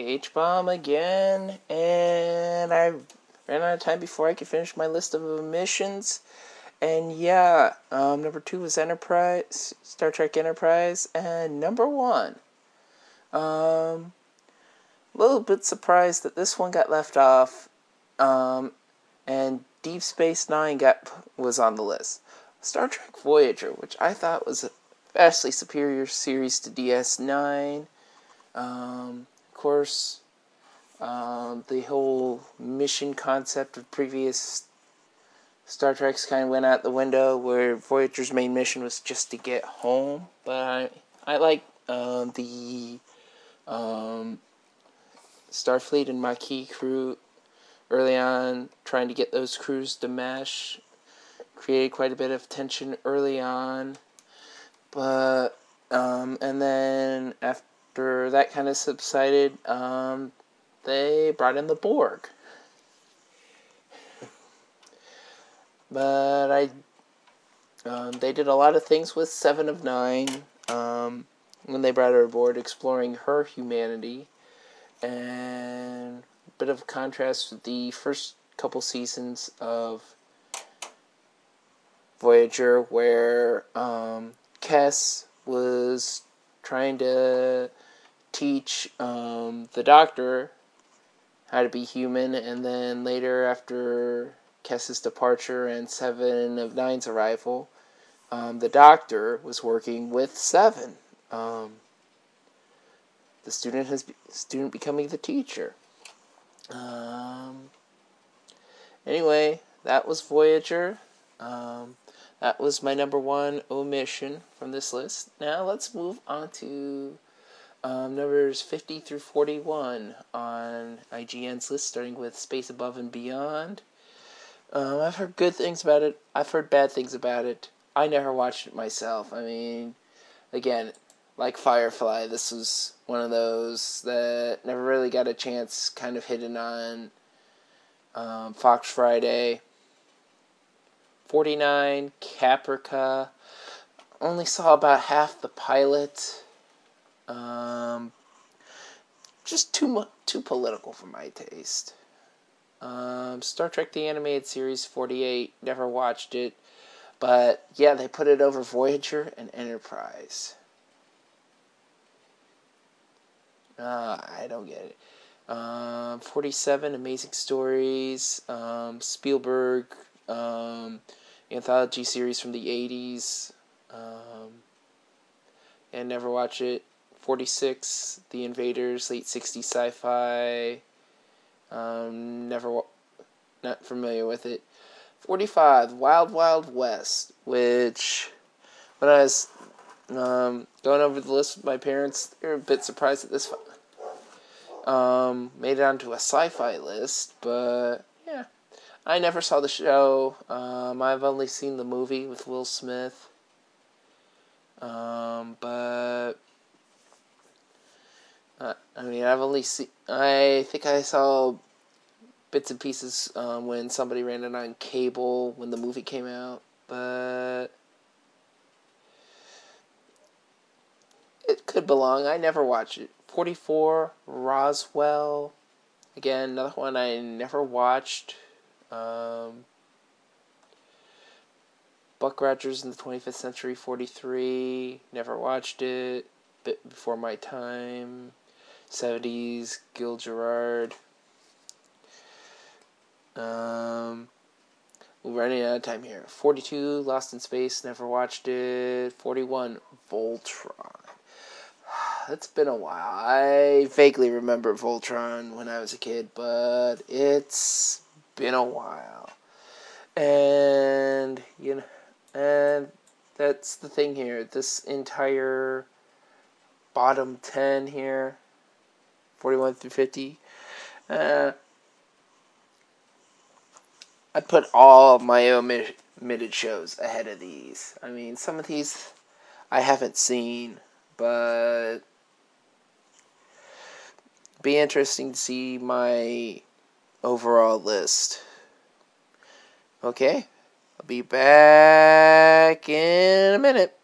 H-Bomb again, and I ran out of time before I could finish my list of missions. And yeah, number 2 was Enterprise, Star Trek Enterprise, and number 1. A little bit surprised that this one got left off, and Deep Space Nine was on the list. Star Trek Voyager, which I thought was a vastly superior series to DS9. Of course, the whole mission concept of previous Star Trek's kind of went out the window, where Voyager's main mission was just to get home. But I like the Starfleet and Maquis crew early on, trying to get those crews to mesh. Created quite a bit of tension early on. But, and then after that kind of subsided, they brought in the Borg. But they did a lot of things with Seven of Nine, when they brought her aboard, exploring her humanity, and a bit of a contrast with the first couple seasons of Voyager, where Kes was trying to teach the Doctor how to be human, and then later, after Kes's departure and Seven of Nine's arrival, the Doctor was working with Seven. The student becoming the teacher. Anyway, that was Voyager. That was my number 1 omission from this list. Now let's move on to numbers 50 through 41 on IGN's list, starting with Space Above and Beyond. I've heard good things about it. I've heard bad things about it. I never watched it myself. I mean, again, like Firefly, this was one of those that never really got a chance, kind of hidden on Fox Friday. 49, Caprica. Only saw about half the pilot. Just too political for my taste. Star Trek The Animated Series 48, never watched it. But yeah, they put it over Voyager and Enterprise. I don't get it. 47, Amazing Stories. Spielberg anthology series from the 80s. And never watch it. 46, The Invaders, late 60s sci-fi. Not familiar with it. 45, Wild Wild West, which, when I was going over the list with my parents, they were a bit surprised that this made it onto a sci-fi list, but yeah. I never saw the show. I've only seen the movie with Will Smith. But I think I saw bits and pieces when somebody ran it on cable when the movie came out, but it could belong. I never watched it. 44, Roswell. Again, another one I never watched. Buck Rogers in the 25th Century, 43. Never watched it. Bit before my time. 70s, Gil Gerard. We're running out of time here. 42, Lost in Space, never watched it. 41, Voltron. It's been a while. I vaguely remember Voltron when I was a kid, but it's been a while. And, and that's the thing here. This entire bottom 10 here, 41 through 50, I put all of my omitted shows ahead of these. I mean, some of these I haven't seen, but be interesting to see my overall list. Okay, I'll be back in a minute.